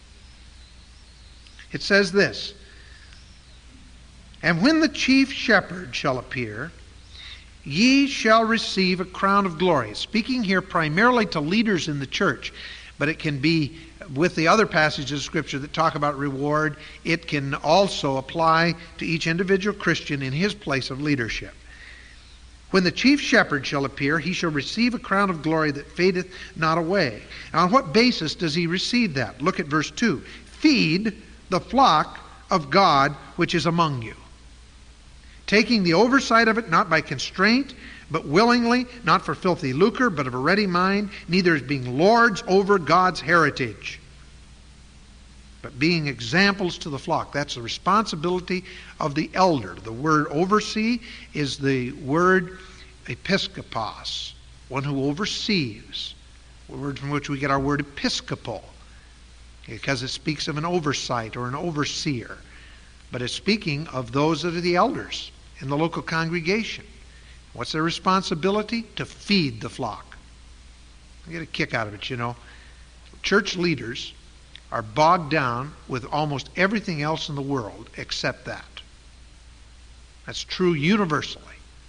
It says this, "And when the chief shepherd shall appear, ye shall receive a crown of glory." Speaking here primarily to leaders in the church, but it can be with the other passages of Scripture that talk about reward. It can also apply to each individual Christian in his place of leadership. "When the chief shepherd shall appear, he shall receive a crown of glory that fadeth not away." Now, on what basis does he receive that? Look at verse 2. "Feed the flock of God which is among you, taking the oversight of it, not by constraint, but willingly, not for filthy lucre, but of a ready mind, neither as being lords over God's heritage, but being examples to the flock." That's the responsibility of the elder. The word oversee is the word episkopos, one who oversees, a word from which we get our word episcopal, because it speaks of an oversight or an overseer. But it's speaking of those that are the elders in the local congregation. What's their responsibility? To feed the flock. I get a kick out of it, you know. Church leaders are bogged down with almost everything else in the world except that. That's true universally.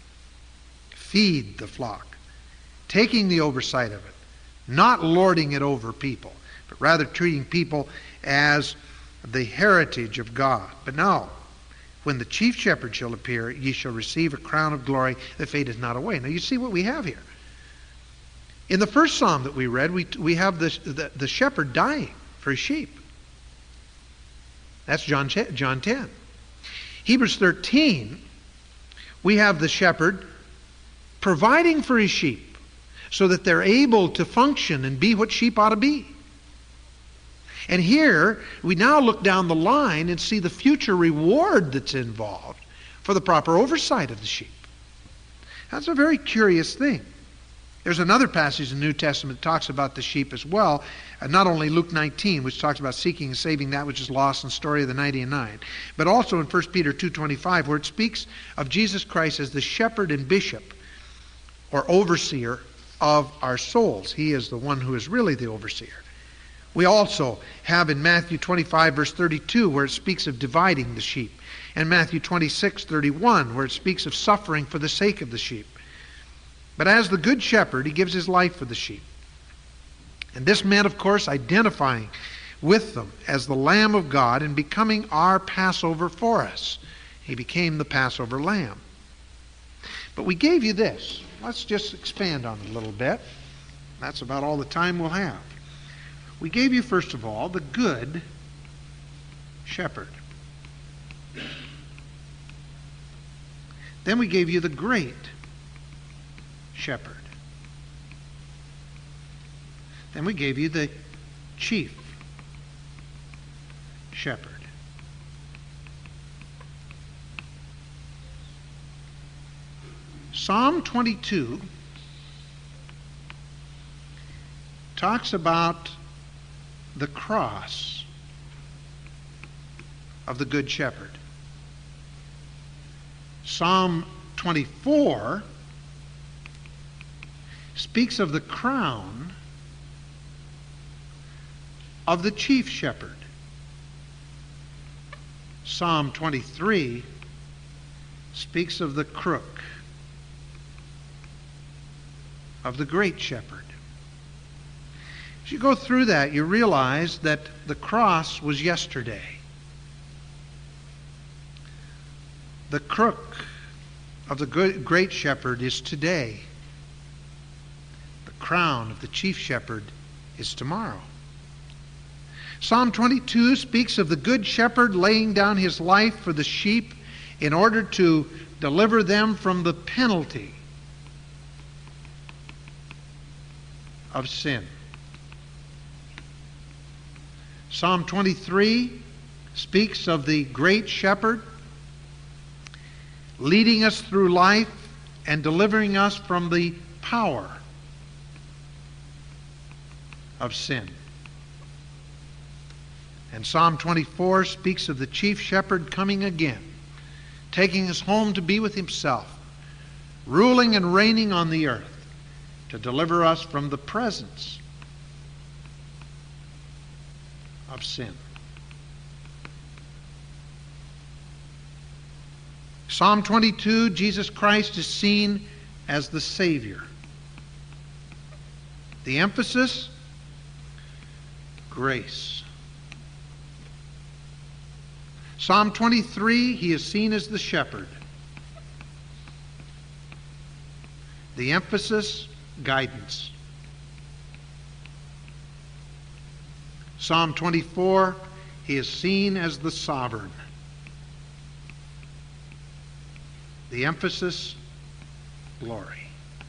Feed the flock, taking the oversight of it, not lording it over people, but rather treating people as the heritage of God. But now, when the chief shepherd shall appear, ye shall receive a crown of glory that fadeth not away. Now you see what we have here. In the first psalm that we read, we have the shepherd dying for his sheep. That's John 10. Hebrews 13, we have the shepherd providing for his sheep so that they're able to function and be what sheep ought to be. And here, we now look down the line and see the future reward that's involved for the proper oversight of the sheep. That's a very curious thing. There's another passage in the New Testament that talks about the sheep as well. Not only Luke 19, which talks about seeking and saving that which is lost, and the story of the 99, but also in 1 Peter 2:25, where it speaks of Jesus Christ as the shepherd and bishop, or overseer of our souls. He is the one who is really the overseer. We also have in Matthew 25, verse 32, where it speaks of dividing the sheep. And Matthew 26:31, where it speaks of suffering for the sake of the sheep. But as the good shepherd, he gives his life for the sheep. And this meant, of course, identifying with them as the Lamb of God and becoming our Passover for us. He became the Passover lamb. But we gave you this. Let's just expand on it a little bit. That's about all the time we'll have. We gave you, first of all, the good shepherd. Then we gave you the great shepherd. Then we gave you the chief shepherd. Psalm 22 talks about the cross of the Good Shepherd. Psalm 24 speaks of the crown of the chief shepherd. Psalm 23 speaks of the crook of the great shepherd. As you go through that, you realize that the cross was yesterday. The crook of the great shepherd is today. The crown of the chief shepherd is tomorrow. Psalm 22 speaks of the good shepherd laying down his life for the sheep in order to deliver them from the penalty of sin. Psalm 23 speaks of the great shepherd leading us through life and delivering us from the power of sin. And Psalm 24 speaks of the chief shepherd coming again, taking us home to be with himself, ruling and reigning on the earth to deliver us from the presence of sin. Psalm 22, Jesus Christ is seen as the Savior. The emphasis, grace. Psalm 23, he is seen as the shepherd. The emphasis, guidance. Psalm 24, he is seen as the sovereign. The emphasis, glory.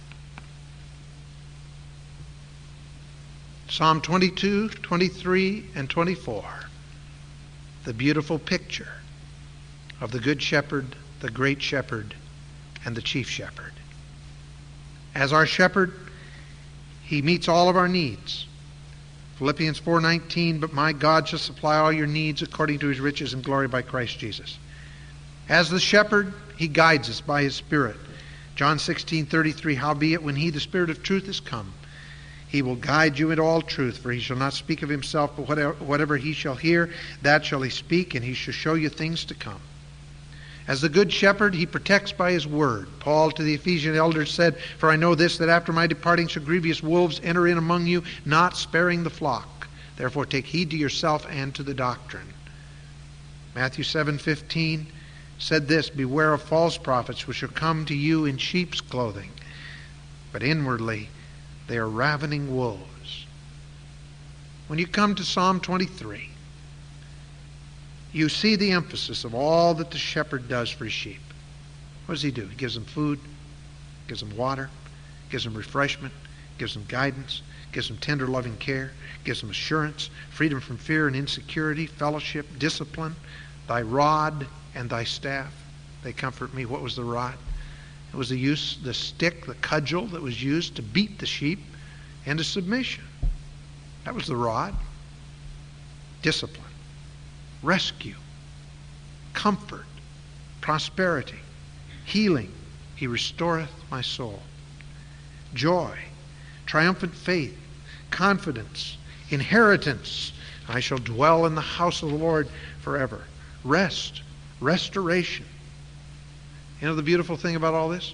Psalm 22, 23, and 24. The beautiful picture of the good shepherd, the great shepherd, and the chief shepherd. As our shepherd, he meets all of our needs. Philippians 4:19, but my God shall supply all your needs according to his riches and glory by Christ Jesus. As the shepherd, he guides us by his Spirit. John 16:33, howbeit when he, the Spirit of truth, is come, he will guide you into all truth, for he shall not speak of himself, but whatever he shall hear, that shall he speak, and he shall show you things to come. As the good shepherd, he protects by his word. Paul to the Ephesian elders said, for I know this, that after my departing shall grievous wolves enter in among you, not sparing the flock. Therefore take heed to yourself and to the doctrine. Matthew 7:15 said this, beware of false prophets which shall come to you in sheep's clothing, but inwardly they are ravening wolves. When you come to Psalm 23, you see the emphasis of all that the shepherd does for his sheep. What does he do? He gives them food, gives them water, gives them refreshment, gives them guidance, gives them tender loving care, gives them assurance, freedom from fear and insecurity, fellowship, discipline. Thy rod and thy staff, they comfort me. What was the rod? It was the stick, the cudgel that was used to beat the sheep into submission. That was the rod. Discipline, rescue, comfort, prosperity, healing. He restoreth my soul. Joy, triumphant faith, confidence, inheritance. I shall dwell in the house of the Lord forever. Rest, restoration. You know the beautiful thing about all this?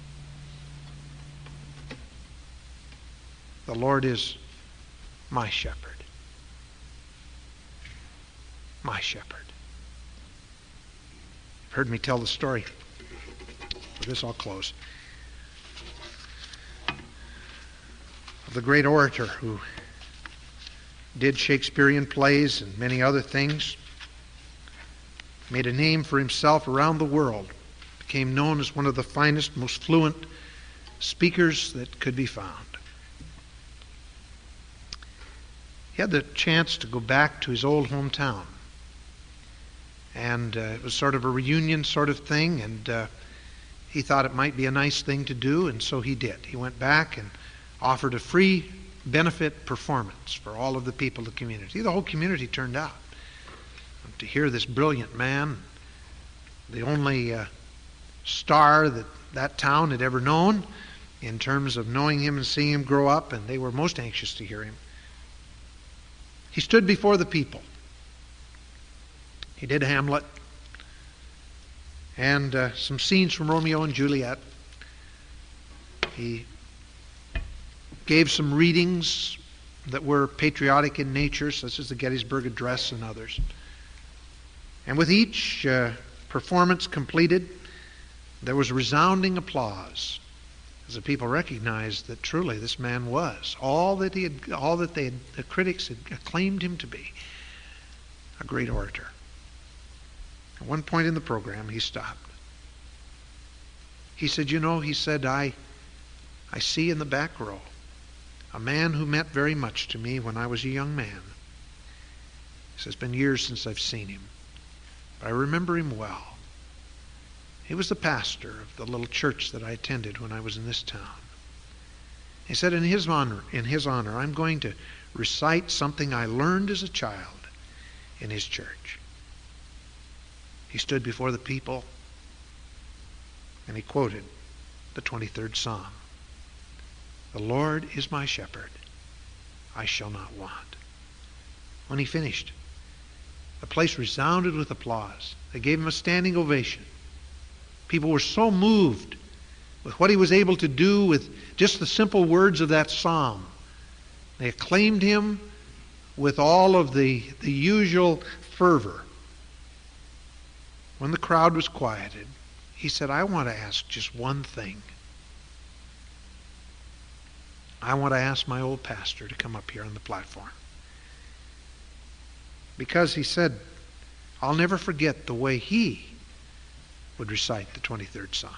The Lord is my shepherd. My shepherd. You've heard me tell the story. With this I'll close. Of the great orator who did Shakespearean plays and many other things, made a name for himself around the world, became known as one of the finest, most fluent speakers that could be found. He had the chance to go back to his old hometown. And it was sort of a reunion sort of thing, and he thought it might be a nice thing to do, and so he did. He went back and offered a free benefit performance for all of the people of the community. The whole community turned out to hear this brilliant man, the only star that that town had ever known in terms of knowing him and seeing him grow up, and they were most anxious to hear him. He stood before the people. He did Hamlet and some scenes from Romeo and Juliet. He gave some readings that were patriotic in nature, such as the Gettysburg Address and others. And with each performance completed, there was resounding applause as the people recognized that truly this man was all that the critics had acclaimed him to be, a great orator. At one point in the program, he stopped. He said, he said, I see in the back row a man who meant very much to me when I was a young man. He says, it's been years since I've seen him, but I remember him well. He was the pastor of the little church that I attended when I was in this town. He said, in his honor, I'm going to recite something I learned as a child in his church. He stood before the people and he quoted the 23rd Psalm. The Lord is my shepherd, I shall not want. When he finished, the place resounded with applause. They gave him a standing ovation. People were so moved with what he was able to do with just the simple words of that psalm. They acclaimed him with all of the usual fervor. When the crowd was quieted, he said, I want to ask just one thing. I want to ask my old pastor to come up here on the platform. Because he said, I'll never forget the way he would recite the 23rd Psalm.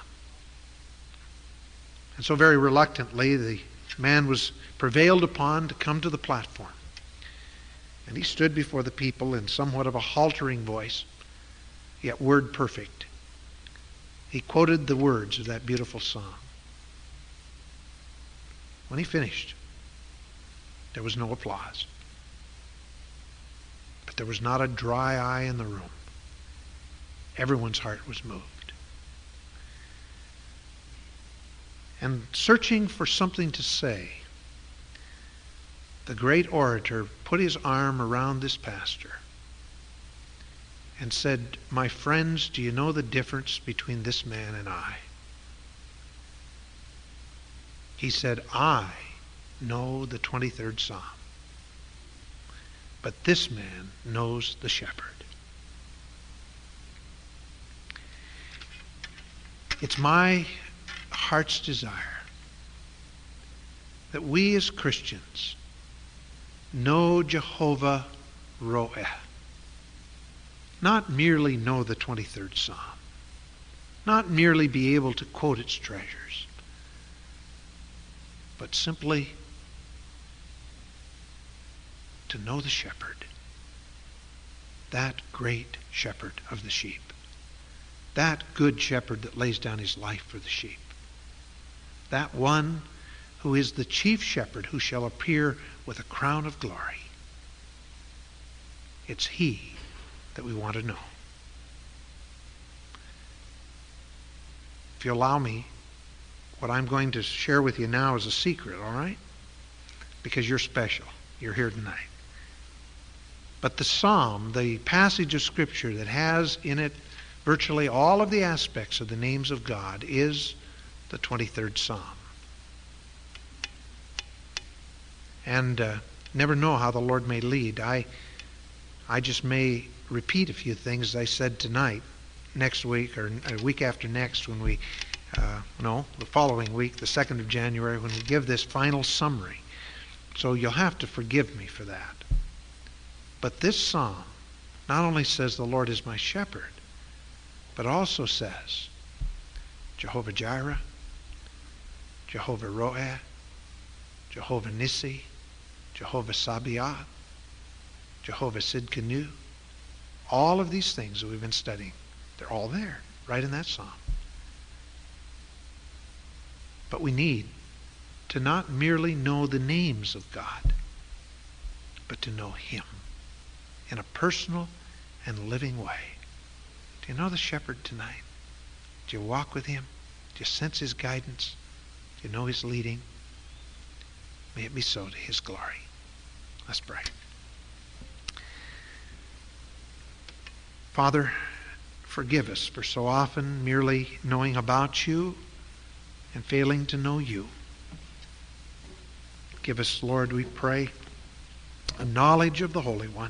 And so very reluctantly, the man was prevailed upon to come to the platform. And he stood before the people in somewhat of a haltering voice, yet word perfect. He quoted the words of that beautiful psalm. When he finished, there was no applause. But there was not a dry eye in the room. Everyone's heart was moved. And searching for something to say, the great orator put his arm around this pastor and said, my friends, do you know the difference between this man and I? He said, I know the 23rd Psalm, but this man knows the shepherd. It's my heart's desire that we as Christians know Jehovah Roeh. Not merely know the 23rd Psalm. Not merely be able to quote its treasures. But simply to know the shepherd. That great shepherd of the sheep. That good shepherd that lays down his life for the sheep. That one who is the chief shepherd who shall appear with a crown of glory. It's he that we want to know. If you allow me, what I'm going to share with you now is a secret, all right? Because you're special. You're here tonight. But the psalm, the passage of Scripture that has in it virtually all of the aspects of the names of God, is the 23rd Psalm. And never know how the Lord may lead. I just may repeat a few things I said tonight, next week, or a week after next, when we, the following week, the 2nd of January, when we give this final summary. So you'll have to forgive me for that. But this psalm not only says the Lord is my shepherd, but also says Jehovah Jireh, Jehovah Roeh, Jehovah Nissi, Jehovah Sabaoth, Jehovah Sidkenu. All of these things that we've been studying, they're all there, right in that psalm. But we need to not merely know the names of God, but to know Him in a personal and living way. Do you know the shepherd tonight? Do you walk with Him? Do you sense His guidance? Do you know His leading? May it be so to His glory. Let's pray. Father, forgive us for so often merely knowing about You and failing to know You. Give us, Lord, we pray, a knowledge of the Holy One.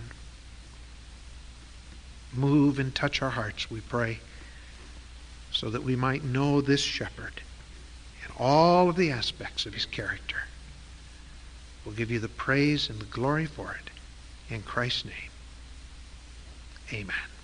Move and touch our hearts, we pray, so that we might know this shepherd and all of the aspects of his character. We'll give you the praise and the glory for it. In Christ's name, amen.